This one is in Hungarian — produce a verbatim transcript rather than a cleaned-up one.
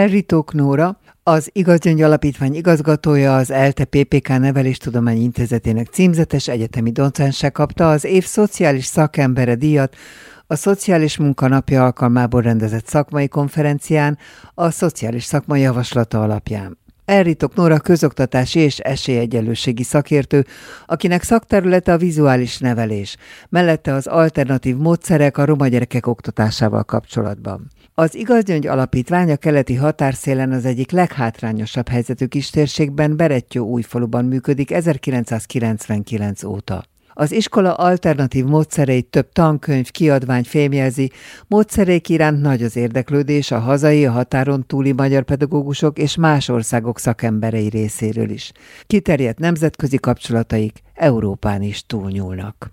Elritók Nóra, az Igazgyöngy Alapítvány igazgatója, az ELTE pé pé ká Neveléstudományi Intézetének címzetes egyetemi docense kapta az év szociális szakembere díjat a Szociális Munka Napja alkalmából rendezett szakmai konferencián a szociális szakma javaslata alapján. Elritók Nóra közoktatási és esélyegyenlőségi szakértő, akinek szakterülete a vizuális nevelés, mellette az alternatív módszerek a roma gyerekek oktatásával kapcsolatban. Az Igazgyöngy Alapítvány a keleti határszélen az egyik leghátrányosabb helyzetű kistérségben, Berettyóújfaluban működik ezerkilencszázkilencvenkilenc óta. Az iskola alternatív módszereit több tankönyv, kiadvány fémjelzi, módszereik iránt nagy az érdeklődés a hazai, a határon túli magyar pedagógusok és más országok szakemberei részéről is. Kiterjedt nemzetközi kapcsolataik Európán is túlnyúlnak.